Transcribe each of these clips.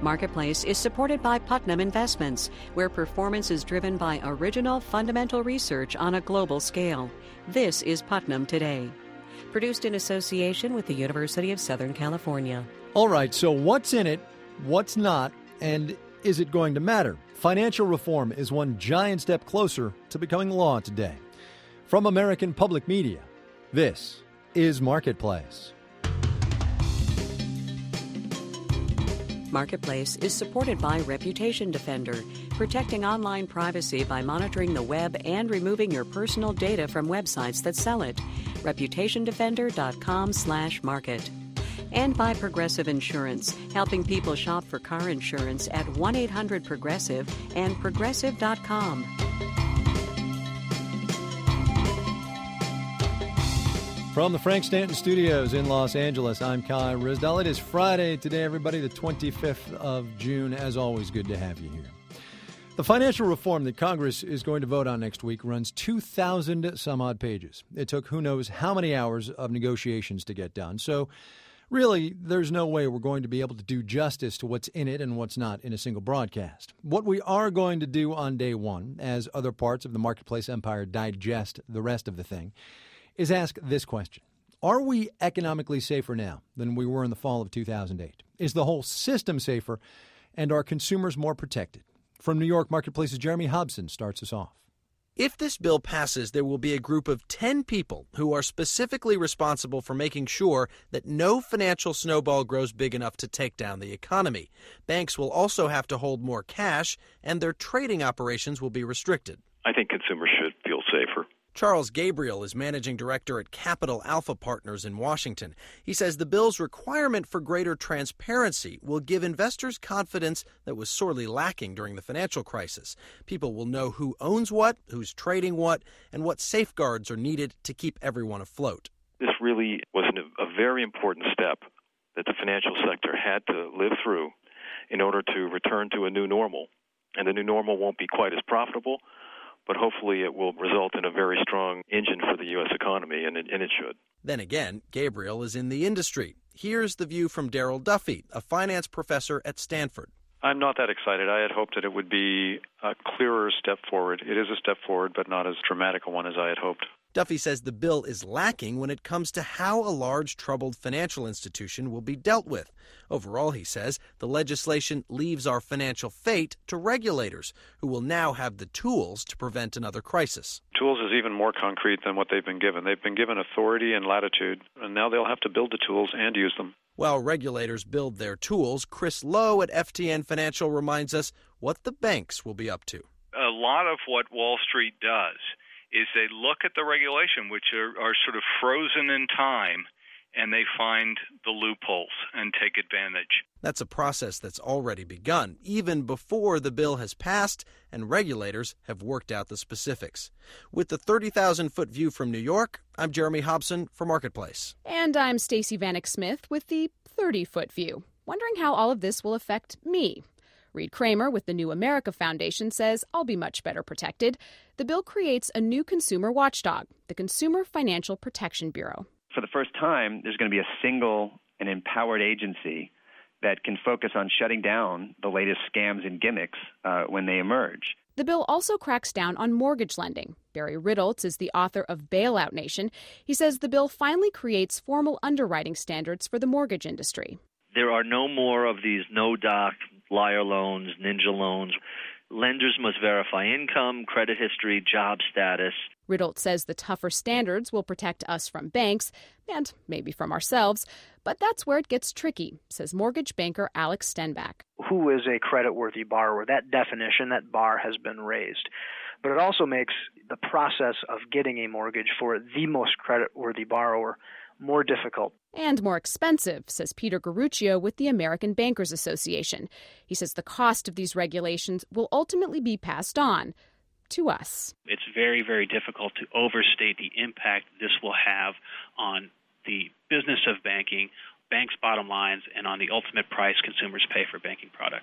Marketplace is supported by Putnam Investments, where performance is driven by original fundamental research on a global scale. This is Putnam Today. Produced in association with the University of Southern California. All right, so what's in it, what's not, and is it going to matter? Financial reform is one giant step closer to becoming law today. From American Public Media, this is Marketplace. Marketplace is supported by Reputation Defender, protecting online privacy by monitoring the web and removing your personal data from websites that sell it. ReputationDefender.com/market. And by Progressive Insurance, helping people shop for car insurance at 1-800-PROGRESSIVE and Progressive.com. From the Frank Stanton Studios in Los Angeles, I'm Kai Ryssdal. It is Friday today, everybody, the 25th of June. As always, good to have you here. The financial reform that Congress is going to vote on next week runs 2,000 some odd pages. It took who knows how many hours of negotiations to get done. So really, there's no way we're going to be able to do justice to what's in it and what's not in a single broadcast. What we are going to do on day one, as other parts of the Marketplace empire digest the rest of the thing, is ask this question. Are we economically safer now than we were in the fall of 2008? Is the whole system safer, and are consumers more protected? From New York, Marketplace's Jeremy Hobson starts us off. If this bill passes, there will be a group of 10 people who are specifically responsible for making sure that no financial snowball grows big enough to take down the economy. Banks will also have to hold more cash, and their trading operations will be restricted. I think consumers should feel safer. Charles Gabriel is managing director at Capital Alpha Partners in Washington. He says the bill's requirement for greater transparency will give investors confidence that was sorely lacking during the financial crisis. People will know who owns what, who's trading what, and what safeguards are needed to keep everyone afloat. This really was a very important step that the financial sector had to live through in order to return to a new normal. And the new normal won't be quite as profitable, but hopefully it will result in a very strong engine for the U.S. economy, and it should. Then again, Gabriel is in the industry. Here's the view from Darrell Duffy, a finance professor at Stanford. I'm not that excited. I had hoped that it would be a clearer step forward. It is a step forward, but not as dramatic a one as I had hoped. Duffy says the bill is lacking when it comes to how a large troubled financial institution will be dealt with. Overall, he says, the legislation leaves our financial fate to regulators, who will now have the tools to prevent another crisis. Tools is even more concrete than what they've been given. They've been given authority and latitude, and now they'll have to build the tools and use them. While regulators build their tools, Chris Lowe at FTN Financial reminds us what the banks will be up to. A lot of what Wall Street does is they look at the regulation, which are sort of frozen in time, and they find the loopholes and take advantage. That's a process that's already begun, even before the bill has passed and regulators have worked out the specifics. With the 30,000-foot view from New York, I'm Jeremy Hobson for Marketplace. And I'm Stacey Vanek-Smith with the 30-foot view, wondering how all of this will affect me. Reed Kramer with the New America Foundation says I'll be much better protected. The bill creates a new consumer watchdog, the Consumer Financial Protection Bureau. For the first time, there's going to be a single and empowered agency that can focus on shutting down the latest scams and gimmicks when they emerge. The bill also cracks down on mortgage lending. Barry Ritholtz is the author of Bailout Nation. He says the bill finally creates formal underwriting standards for the mortgage industry. There are no more of these no-doc, liar loans, ninja loans. Lenders must verify income, credit history, job status. Ritholtz says the tougher standards will protect us from banks and maybe from ourselves. But that's where it gets tricky, says mortgage banker Alex Stenback. Who is a creditworthy borrower? That definition, that bar has been raised. But it also makes the process of getting a mortgage for the most creditworthy borrower more difficult. And more expensive, says Peter Garruccio with the American Bankers Association. He says the cost of these regulations will ultimately be passed on to us. It's very, very difficult to overstate the impact this will have on the business of banking, banks' bottom lines, and on the ultimate price consumers pay for banking products.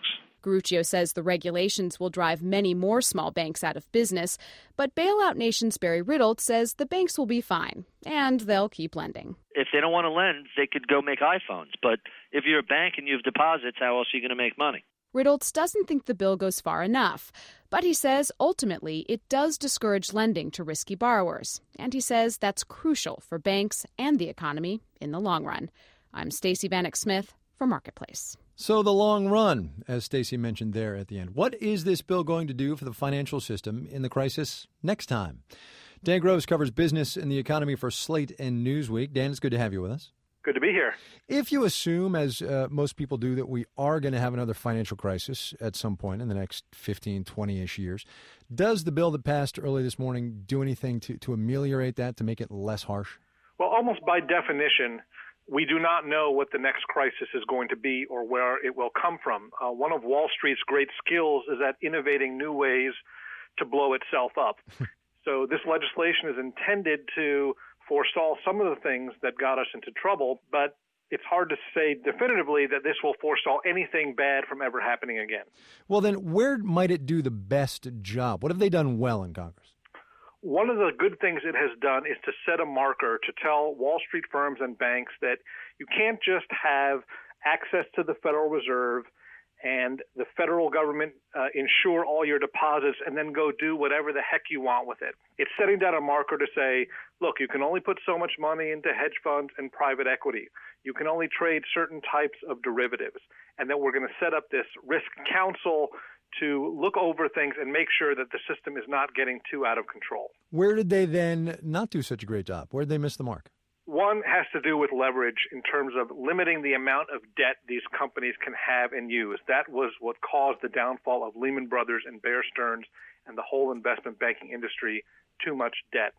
Garrucio says the regulations will drive many more small banks out of business, but Bailout Nation's Barry Ritholtz says the banks will be fine, and they'll keep lending. If they don't want to lend, they could go make iPhones. But if you're a bank and you have deposits, how else are you going to make money? Ritholtz doesn't think the bill goes far enough, but he says ultimately it does discourage lending to risky borrowers, and he says that's crucial for banks and the economy in the long run. I'm Stacey Vanek Smith for Marketplace. So the long run, as Stacey mentioned there at the end. What is this bill going to do for the financial system in the crisis next time? Dan Groves covers business and the economy for Slate and Newsweek. Dan, it's good to have you with us. Good to be here. If you assume, as most people do, that we are going to have another financial crisis at some point in the next 15, 20-ish years, does the bill that passed early this morning do anything to ameliorate that, to make it less harsh? Well, almost by definition, we do not know what the next crisis is going to be or where it will come from. One of Wall Street's great skills is at innovating new ways to blow itself up. So this legislation is intended to forestall some of the things that got us into trouble, but it's hard to say definitively that this will forestall anything bad from ever happening again. Well, then where might it do the best job? What have they done well in Congress? One of the good things it has done is to set a marker to tell Wall Street firms and banks that you can't just have access to the Federal Reserve and the federal government insure all your deposits and then go do whatever the heck you want with it. It's setting down a marker to say, look, you can only put so much money into hedge funds and private equity. You can only trade certain types of derivatives. And then we're going to set up this risk council to look over things and make sure that the system is not getting too out of control. Where did they then not do such a great job? Where did they miss the mark? One has to do with leverage in terms of limiting the amount of debt these companies can have and use. That was what caused the downfall of Lehman Brothers and Bear Stearns and the whole investment banking industry, too much debt.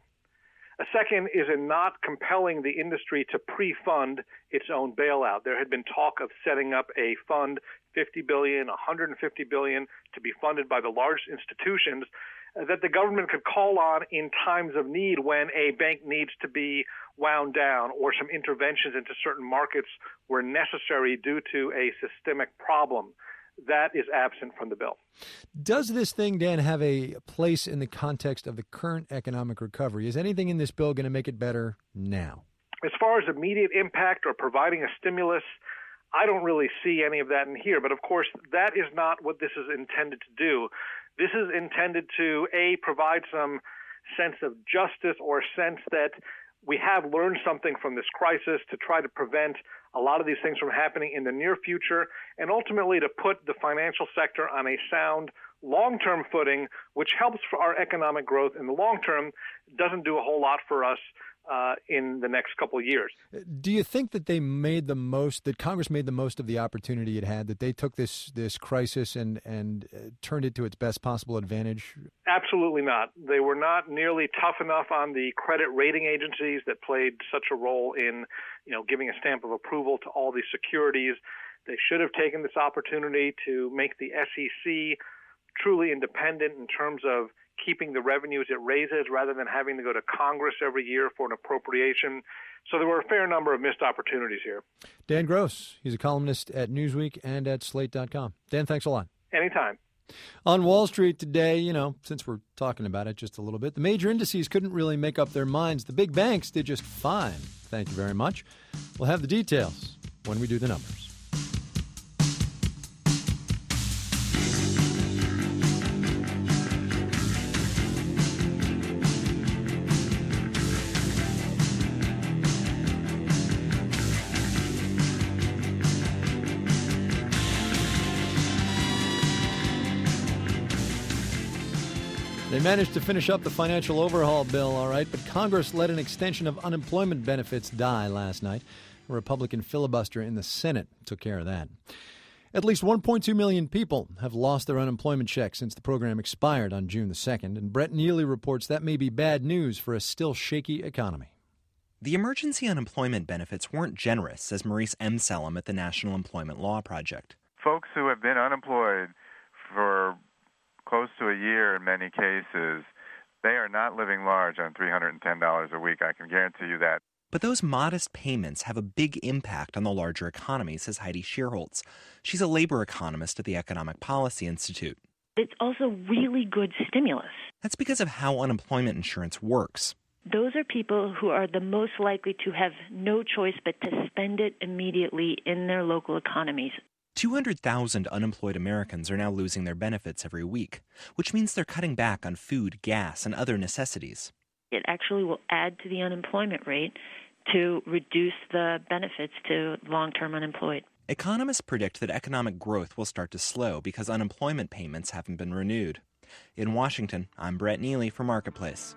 A second is in not compelling the industry to pre-fund its own bailout. There had been talk of setting up a fund, $50 billion, $150 billion, to be funded by the large institutions that the government could call on in times of need when a bank needs to be wound down or some interventions into certain markets were necessary due to a systemic problem. That is absent from the bill. Does this thing, Dan, have a place in the context of the current economic recovery? Is anything in this bill going to make it better now? As far as immediate impact or providing a stimulus, I don't really see any of that in here. But of course, that is not what this is intended to do. This is intended to, A, provide some sense of justice or sense that we have learned something from this crisis to try to prevent a lot of these things from happening in the near future, and ultimately to put the financial sector on a sound long-term footing, which helps for our economic growth in the long term, doesn't do a whole lot for us in the next couple of years. Do you think that they made the most, that Congress made the most of the opportunity it had, that they took this crisis and turned it to its best possible advantage? Absolutely not. They were not nearly tough enough on the credit rating agencies that played such a role in, giving a stamp of approval to all these securities. They should have taken this opportunity to make the SEC truly independent in terms of keeping the revenues it raises rather than having to go to Congress every year for an appropriation. So there were a fair number of missed opportunities here. Dan Gross, he's a columnist at Newsweek and at Slate.com. Dan, thanks a lot. Anytime. On Wall Street today, since we're talking about it just a little bit, the major indices couldn't really make up their minds. The big banks did just fine. Thank you very much. We'll have the details when we do the numbers. They managed to finish up the financial overhaul bill, all right, but Congress let an extension of unemployment benefits die last night. A Republican filibuster in the Senate took care of that. At least 1.2 million people have lost their unemployment check since the program expired on June the 2nd, and Brett Neely reports that may be bad news for a still shaky economy. The emergency unemployment benefits weren't generous, says Maurice M. Selim at the National Employment Law Project. Folks who have been unemployed for close to a year in many cases, they are not living large on $310 a week. I can guarantee you that. But those modest payments have a big impact on the larger economy, says Heidi Schierholz. She's a labor economist at the Economic Policy Institute. It's also really good stimulus. That's because of how unemployment insurance works. Those are people who are the most likely to have no choice but to spend it immediately in their local economies. 200,000 unemployed Americans are now losing their benefits every week, which means they're cutting back on food, gas, and other necessities. It actually will add to the unemployment rate to reduce the benefits to long-term unemployed. Economists predict that economic growth will start to slow because unemployment payments haven't been renewed. In Washington, I'm Brett Neely for Marketplace.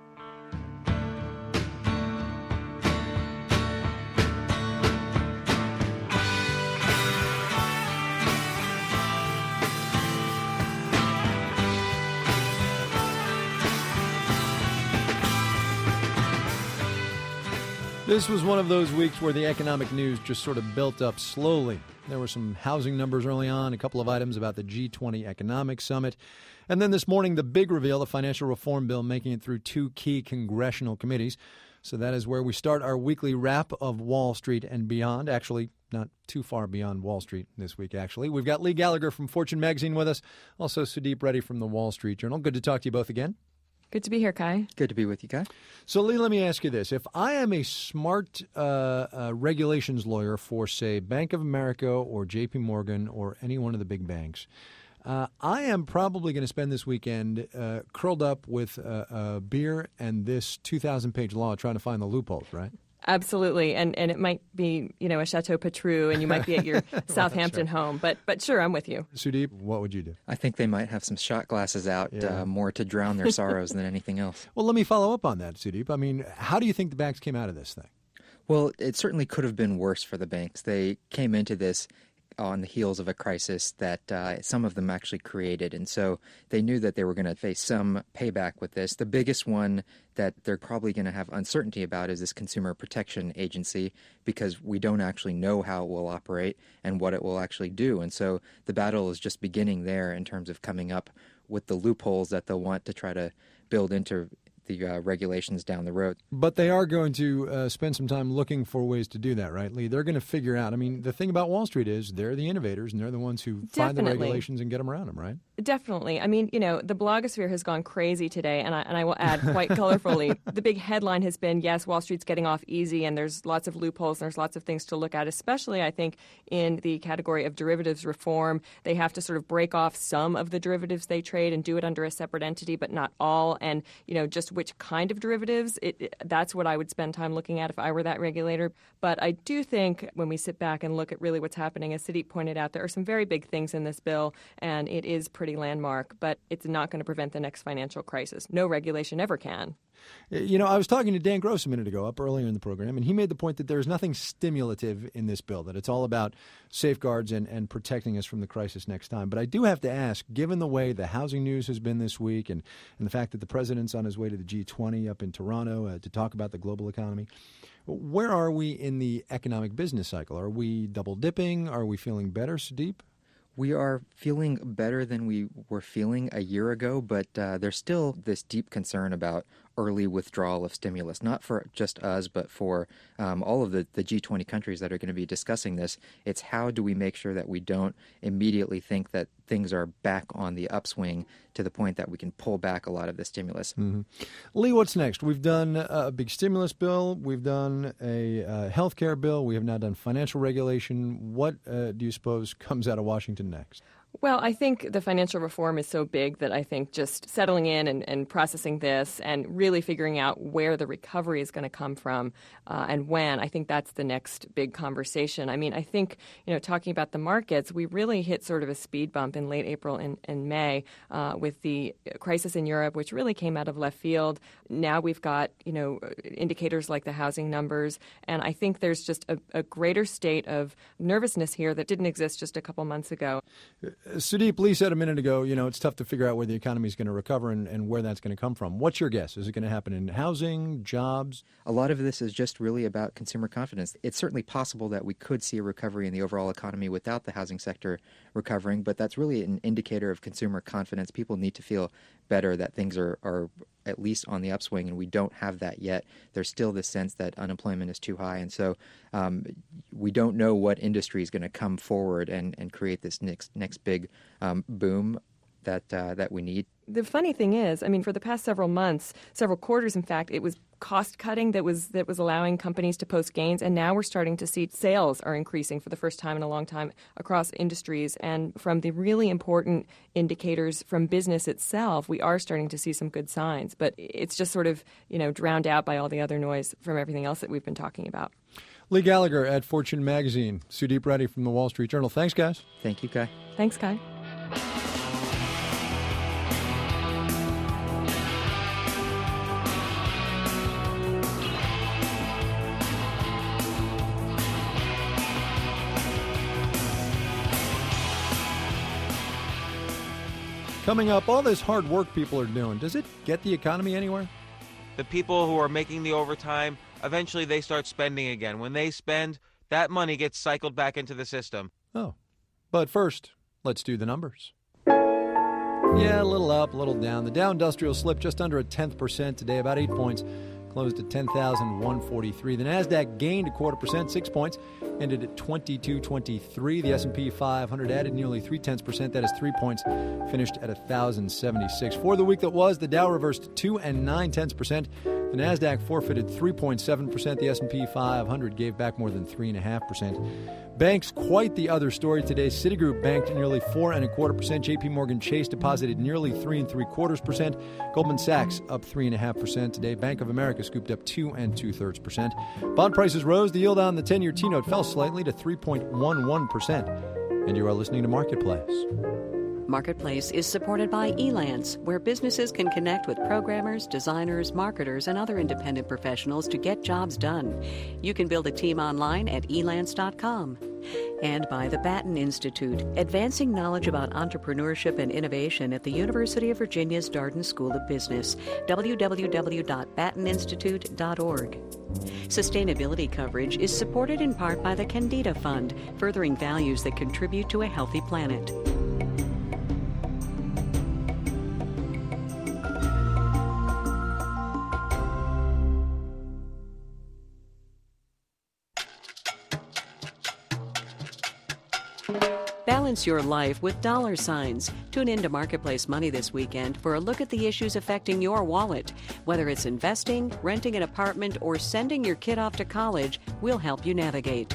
This was one of those weeks where the economic news just sort of built up slowly. There were some housing numbers early on, a couple of items about the G20 Economic Summit. And then this morning, the big reveal, the financial reform bill making it through two key congressional committees. So that is where we start our weekly wrap of Wall Street and beyond. Actually, not too far beyond Wall Street this week, actually. We've got Lee Gallagher from Fortune Magazine with us, also Sudeep Reddy from the Wall Street Journal. Good to talk to you both again. Good to be here, Kai. Good to be with you, Kai. So, Lee, let me ask you this. If I am a smart regulations lawyer for, say, Bank of America or J.P. Morgan or any one of the big banks, I am probably going to spend this weekend curled up with a beer and this 2,000-page law trying to find the loopholes, right? Absolutely, and it might be, a Chateau Petrus, and you might be at your Southampton home, but sure, I'm with you. Sudeep, what would you do? I think they might have some shot glasses out, more to drown their sorrows than anything else. Well, let me follow up on that, Sudeep. I mean, how do you think the banks came out of this thing? Well, it certainly could have been worse for the banks. They came into this on the heels of a crisis that some of them actually created. And so they knew that they were going to face some payback with this. The biggest one that they're probably going to have uncertainty about is this Consumer Protection Agency, because we don't actually know how it will operate and what it will actually do. And so the battle is just beginning there in terms of coming up with the loopholes that they'll want to try to build into the regulations down the road. But they are going to spend some time looking for ways to do that, right, Lee? They're going to figure out. I mean, the thing about Wall Street is they're the innovators and they're the ones who find the regulations and get them around them, right? Definitely. I mean, the blogosphere has gone crazy today, and I will add quite colorfully, the big headline has been, yes, Wall Street's getting off easy, and there's lots of loopholes, and there's lots of things to look at, especially, I think, in the category of derivatives reform. They have to sort of break off some of the derivatives they trade and do it under a separate entity, but not all, and, just which kind of derivatives, that's what I would spend time looking at if I were that regulator. But I do think when we sit back and look at really what's happening, as Sudeep pointed out, there are some very big things in this bill, and it is pretty landmark, but it's not going to prevent the next financial crisis. No regulation ever can. I was talking to Dan Gross a minute ago up earlier in the program, and he made the point that there's nothing stimulative in this bill, that it's all about safeguards and protecting us from the crisis next time. But I do have to ask, given the way the housing news has been this week and the fact that the president's on his way to the G20 up in Toronto to talk about the global economy, where are we in the economic business cycle? Are we double dipping? Are we feeling better, Sudeep? We are feeling better than we were feeling a year ago, but there's still this deep concern about early withdrawal of stimulus, not for just us, but for all of the G20 countries that are going to be discussing this. It's how do we make sure that we don't immediately think that things are back on the upswing to the point that we can pull back a lot of the stimulus. Mm-hmm. Lee, what's next? We've done a big stimulus bill. We've done a health care bill. We have now done financial regulation. What do you suppose comes out of Washington next? Well, I think the financial reform is so big that I think just settling in and processing this and really figuring out where the recovery is going to come from and when, I think that's the next big conversation. I mean, I think, talking about the markets, we really hit sort of a speed bump in late April and May with the crisis in Europe, which really came out of left field. Now we've got, indicators like the housing numbers, and I think there's just a greater state of nervousness here that didn't exist just a couple months ago. Sudeep, Lee said a minute ago, it's tough to figure out where the economy is going to recover and where that's going to come from. What's your guess? Is it going to happen in housing, jobs? A lot of this is just really about consumer confidence. It's certainly possible that we could see a recovery in the overall economy without the housing sector recovering, but that's really an indicator of consumer confidence. People need to feel better that things are at least on the upswing, and we don't have that yet. There's still this sense that unemployment is too high, and so we don't know what industry is going to come forward and create this next big boom that we need. The funny thing is, I mean, for the past several months, several quarters, in fact, it was cost cutting that was allowing companies to post gains, and now we're starting to see sales are increasing for the first time in a long time across industries. And from the really important indicators from business itself, we are starting to see some good signs, but it's just sort of, drowned out by all the other noise from everything else that we've been talking about. Lee Gallagher at Fortune Magazine, Sudeep Reddy from the Wall Street Journal. Thanks, guys. Thank you, Kai. Thanks, Kai. Coming up, all this hard work people are doing, does it get the economy anywhere? The people who are making the overtime, eventually they start spending again. When they spend, that money gets cycled back into the system. Oh, but first, let's do the numbers. Yeah, a little up, a little down. The Dow Industrial slipped just under 0.1% today, about 8 points. Closed at 10,143. The Nasdaq gained 0.25%, 6 points, ended at 2223. The S&P 500 added nearly 0.3%, that is 3 points, finished at 1,076. For the week that was, the Dow reversed 2 9/10%. The Nasdaq forfeited 3.7%. The S&P 500 gave back more than 3.5%. Banks, quite the other story today. Citigroup banked nearly 4.25%. J.P. Morgan Chase deposited nearly 3.75%. Goldman Sachs up 3.5% today. Bank of America scooped up 2 2/3%. Bond prices rose. The yield on the 10-year T-note fell slightly to 3.11%. And you are listening to Marketplace. Marketplace is supported by Elance, where businesses can connect with programmers, designers, marketers, and other independent professionals to get jobs done. You can build a team online at elance.com. And by the Batten Institute, advancing knowledge about entrepreneurship and innovation at the University of Virginia's Darden School of Business, www.batteninstitute.org. Sustainability coverage is supported in part by the Candida Fund, furthering values that contribute to a healthy planet. Balance your life with dollar signs. Tune into Marketplace Money this weekend for a look at the issues affecting your wallet. Whether it's investing, renting an apartment, or sending your kid off to college, we'll help you navigate.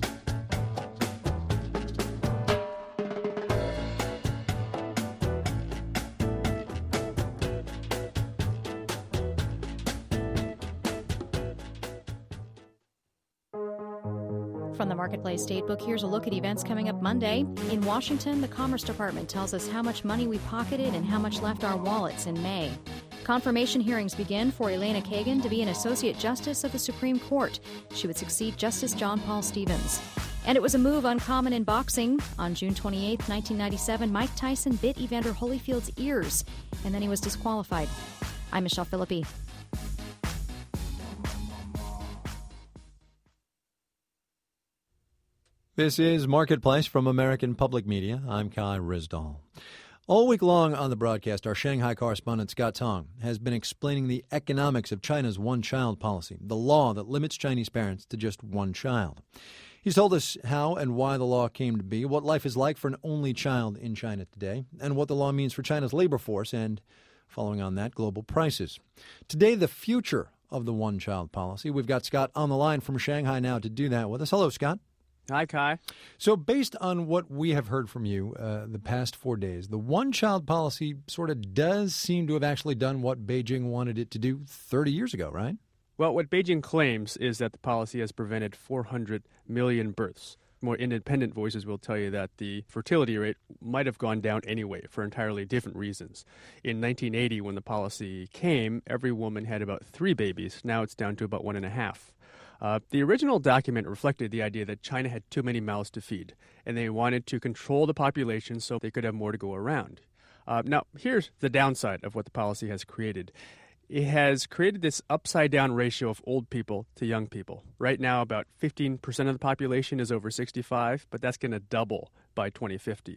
From the Marketplace Datebook, here's a look at events coming up Monday. In Washington, the Commerce Department tells us how much money we pocketed and how much left our wallets in May. Confirmation hearings begin for Elena Kagan to be an Associate Justice of the Supreme Court. She would succeed Justice John Paul Stevens. And it was a move uncommon in boxing. On June 28, 1997, Mike Tyson bit Evander Holyfield's ears, and then he was disqualified. I'm Michelle Philippi. This is Marketplace from American Public Media. I'm Kai Ryssdal. All week long on the broadcast, our Shanghai correspondent Scott Tong has been explaining the economics of China's one-child policy, the law that limits Chinese parents to just one child. He's told us how and why the law came to be, what life is like for an only child in China today, and what the law means for China's labor force and, following on that, global prices. Today, the future of the one-child policy. We've got Scott on the line from Shanghai now to do that with us. Hello, Scott. Hi, Kai. So based on what we have heard from you the past 4 days, the one-child policy sort of does seem to have actually done what Beijing wanted it to do 30 years ago, right? Well, what Beijing claims is that the policy has prevented 400 million births. More independent voices will tell you that the fertility rate might have gone down anyway for entirely different reasons. In 1980, when the policy came, every woman had about 3 babies. Now it's down to about 1.5. The original document reflected the idea that China had too many mouths to feed, and they wanted to control the population so they could have more to go around. Now, here's the downside of what the policy has created. It has created this upside-down ratio of old people to young people. Right now, about 15% of the population is over 65, but that's going to double by 2050.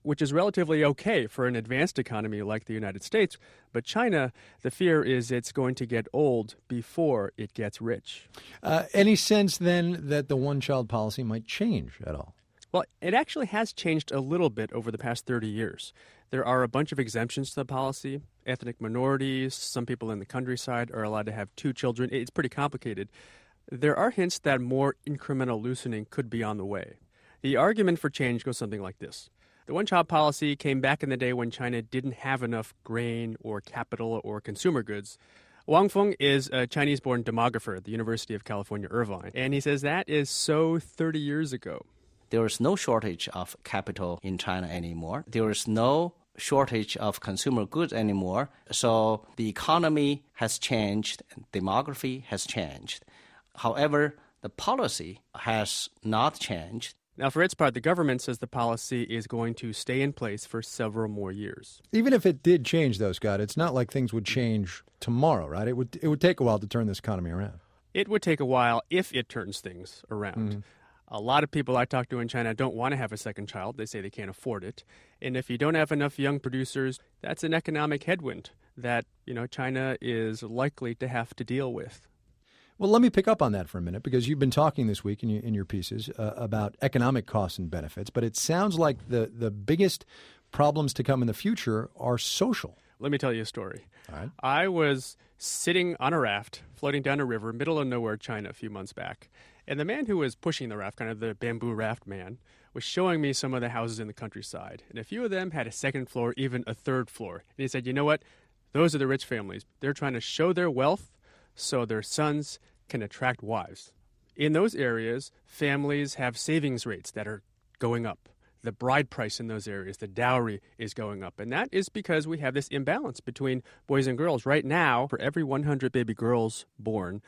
which is relatively okay for an advanced economy like the United States. But China, the fear is it's going to get old before it gets rich. Any sense then that the one-child policy might change at all? Well, it actually has changed a little bit over the past 30 years. There are a bunch of exemptions to the policy. Ethnic minorities, some people in the countryside are allowed to have 2 children. It's pretty complicated. There are hints that more incremental loosening could be on the way. The argument for change goes something like this. The one-child policy came back in the day when China didn't have enough grain or capital or consumer goods. Wang Feng is a Chinese-born demographer at the University of California, Irvine, and he says that is so 30 years ago. There is no shortage of capital in China anymore. There is no shortage of consumer goods anymore. So the economy has changed, demography has changed. However, the policy has not changed. Now, for its part, the government says the policy is going to stay in place for several more years. Even if it did change, though, Scott, it's not like things would change tomorrow, right? It would take a while to turn this economy around. It would take a while if it turns things around. A lot of people I talk to in China don't want to have a second child. They say they can't afford it. And if you don't have enough young producers, that's an economic headwind that, China is likely to have to deal with. Well, let me pick up on that for a minute, because you've been talking this week in your pieces about economic costs and benefits, but it sounds like the biggest problems to come in the future are social. Let me tell you a story. All right. I was sitting on a raft floating down a river, middle of nowhere, China, a few months back. And the man who was pushing the raft, kind of the bamboo raft man, was showing me some of the houses in the countryside. And a few of them had a second floor, even a third floor. And he said, you know what? Those are the rich families. They're trying to show their wealth so their sons can attract wives. In those areas, families have savings rates that are going up. The bride price in those areas, the dowry, is going up. And that is because we have this imbalance between boys and girls. Right now, for every 100 baby girls born,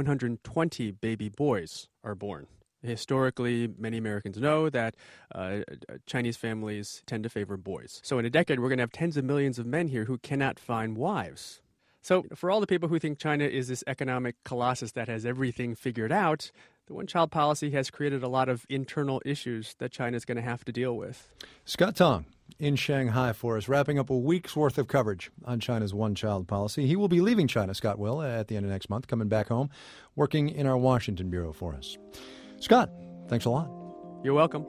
120 baby boys are born. Historically, many Americans know that Chinese families tend to favor boys. So in a decade, we're going to have tens of millions of men here who cannot find wives. So for all the people who think China is this economic colossus that has everything figured out, the one-child policy has created a lot of internal issues that China is going to have to deal with. Scott Tong in Shanghai for us, wrapping up a week's worth of coverage on China's one-child policy. He will be leaving China, Scott will, at the end of next month, coming back home, working in our Washington bureau for us. Scott, thanks a lot. You're welcome.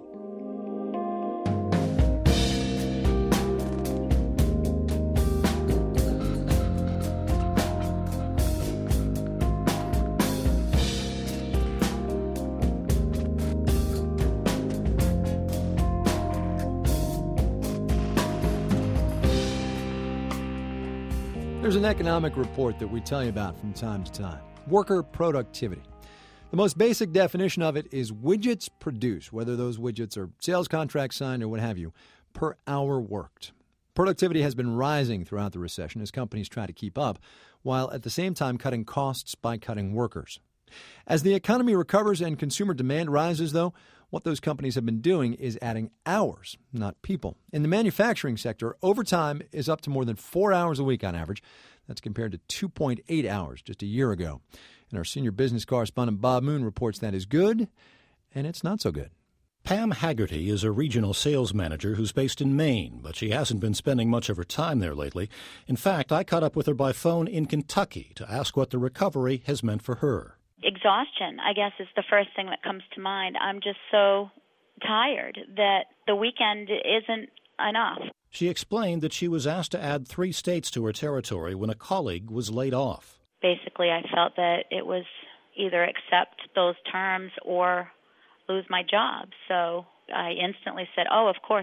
There's an economic report that we tell you about from time to time. Worker productivity. The most basic definition of it is widgets produced, whether those widgets are sales contracts signed or what have you, per hour worked. Productivity has been rising throughout the recession as companies try to keep up, while at the same time cutting costs by cutting workers. As the economy recovers and consumer demand rises, though, what those companies have been doing is adding hours, not people. In the manufacturing sector, overtime is up to more than 4 hours a week on average. That's compared to 2.8 hours just a year ago. And our senior business correspondent Bob Moon reports that is good, and it's not so good. Pam Haggerty is a regional sales manager who's based in Maine, but she hasn't been spending much of her time there lately. In fact, I caught up with her by phone in Kentucky to ask what the recovery has meant for her. Exhaustion, I guess, is the first thing that comes to mind. I'm just so tired that the weekend isn't enough. She explained that she was asked to add 3 states to her territory when a colleague was laid off. Basically, I felt that it was either accept those terms or lose my job. So I instantly said, oh, of course,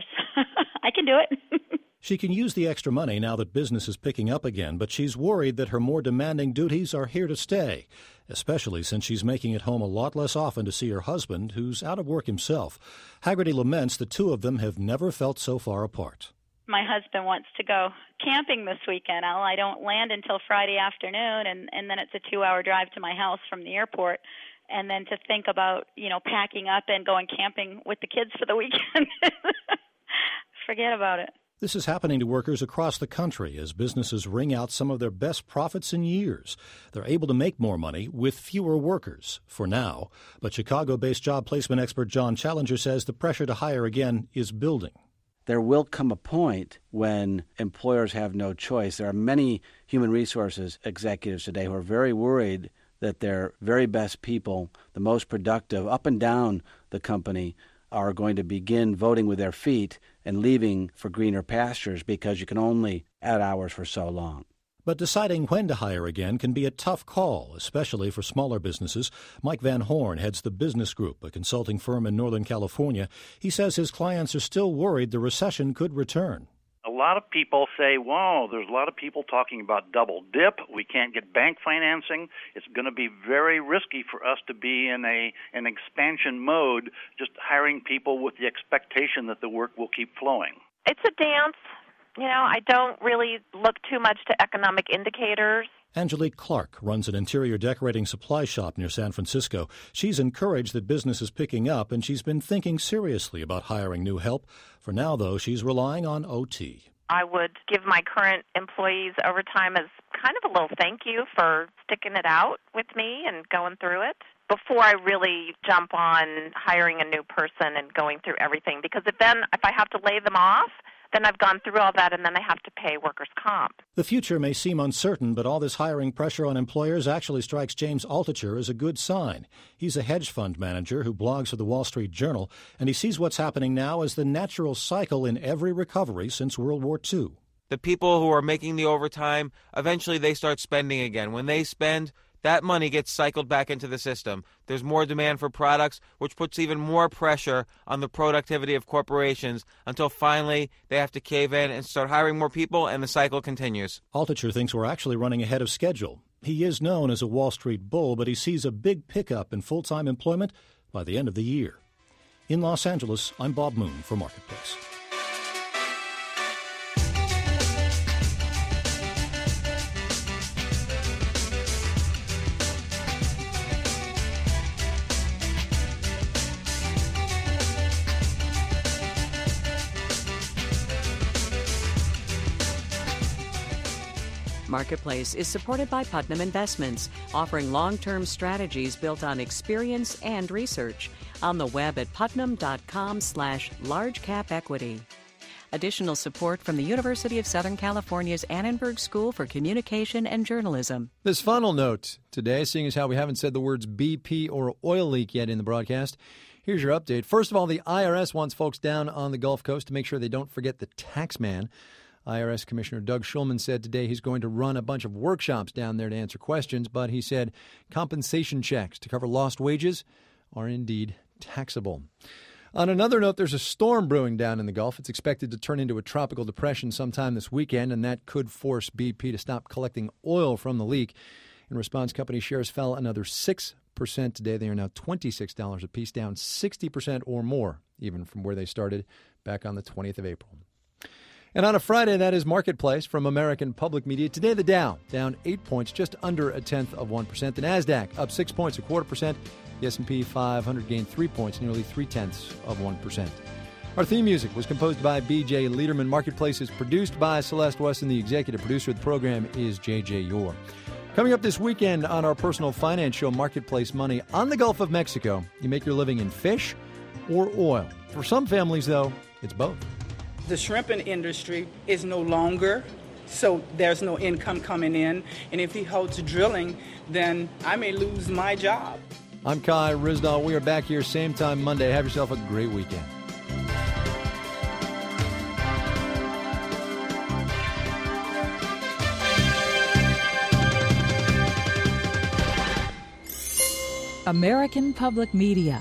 I can do it. She can use the extra money now that business is picking up again, but she's worried that her more demanding duties are here to stay, especially since she's making it home a lot less often to see her husband, who's out of work himself. Haggerty laments the two of them have never felt so far apart. My husband wants to go camping this weekend. I don't land until Friday afternoon, and then it's a 2-hour drive to my house from the airport. And then to think about, packing up and going camping with the kids for the weekend, forget about it. This is happening to workers across the country as businesses wring out some of their best profits in years. They're able to make more money with fewer workers, for now. But Chicago-based job placement expert John Challenger says the pressure to hire again is building. there will come a point when employers have no choice. There are many human resources executives today who are very worried that their very best people, the most productive, up and down the company, are going to begin voting with their feet and leaving for greener pastures because you can only add hours for so long. But deciding when to hire again can be a tough call, especially for smaller businesses. Mike Van Horn heads the Business Group, a consulting firm in Northern California. He says his clients are still worried the recession could return. A lot of people say, wow, there's a lot of people talking about double dip. We can't get bank financing. It's going to be very risky for us to be in an expansion mode, just hiring people with the expectation that the work will keep flowing. It's a dance. I don't really look too much to economic indicators. Angelique Clark runs an interior decorating supply shop near San Francisco. She's encouraged that business is picking up, and she's been thinking seriously about hiring new help. For now, though, she's relying on OT. I would give my current employees overtime as kind of a little thank you for sticking it out with me and going through it before I really jump on hiring a new person and going through everything. Because if I have to lay them off, then I've gone through all that, and then I have to pay workers' comp. The future may seem uncertain, but all this hiring pressure on employers actually strikes James Altucher as a good sign. He's a hedge fund manager who blogs for the Wall Street Journal, and he sees what's happening now as the natural cycle in every recovery since World War II. The people who are making the overtime, eventually they start spending again. When they spend, that money gets cycled back into the system. There's more demand for products, which puts even more pressure on the productivity of corporations until finally they have to cave in and start hiring more people, and the cycle continues. Altucher thinks we're actually running ahead of schedule. He is known as a Wall Street bull, but he sees a big pickup in full-time employment by the end of the year. In Los Angeles, I'm Bob Moon for Marketplace. Marketplace is supported by Putnam Investments, offering long-term strategies built on experience and research. On the web at putnam.com/largecapequity. Additional support from the University of Southern California's Annenberg School for Communication and Journalism. This final note today, seeing as how we haven't said the words BP or oil leak yet in the broadcast, here's your update. First of all, the IRS wants folks down on the Gulf Coast to make sure they don't forget the tax man. IRS Commissioner Doug Shulman said today he's going to run a bunch of workshops down there to answer questions, but he said compensation checks to cover lost wages are indeed taxable. On another note, there's a storm brewing down in the Gulf. It's expected to turn into a tropical depression sometime this weekend, and that could force BP to stop collecting oil from the leak. In response, company shares fell another 6% today. They are now $26 a piece, down 60% or more, even from where they started back on the 20th of April. And on a Friday, that is Marketplace from American Public Media. Today, the Dow down 8 points, just under 0.1%. The NASDAQ up 6 points, 0.25%. The S&P 500 gained 3 points, nearly 0.3%. Our theme music was composed by B.J. Liederman. Marketplace is produced by Celeste Weston. The executive producer of the program is J.J. Yore. Coming up this weekend on our personal finance show, Marketplace Money, on the Gulf of Mexico, you make your living in fish or oil. For some families, though, it's both. The shrimping industry is no longer, so there's no income coming in. And if he holds drilling, then I may lose my job. I'm Kai Ryssdal. We are back here same time Monday. Have yourself a great weekend. American Public Media.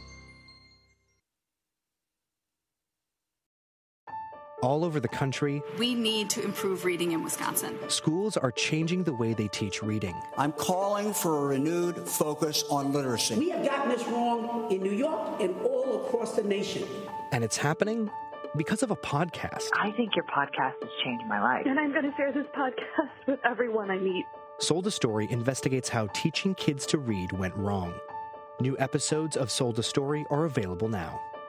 All over the country, we need to improve reading in Wisconsin. Schools are changing the way they teach reading. I'm calling for a renewed focus on literacy. We have gotten this wrong in New York and all across the nation. And it's happening because of a podcast. I think your podcast has changed my life. And I'm going to share this podcast with everyone I meet. Sold a Story investigates how teaching kids to read went wrong. New episodes of Sold a Story are available now.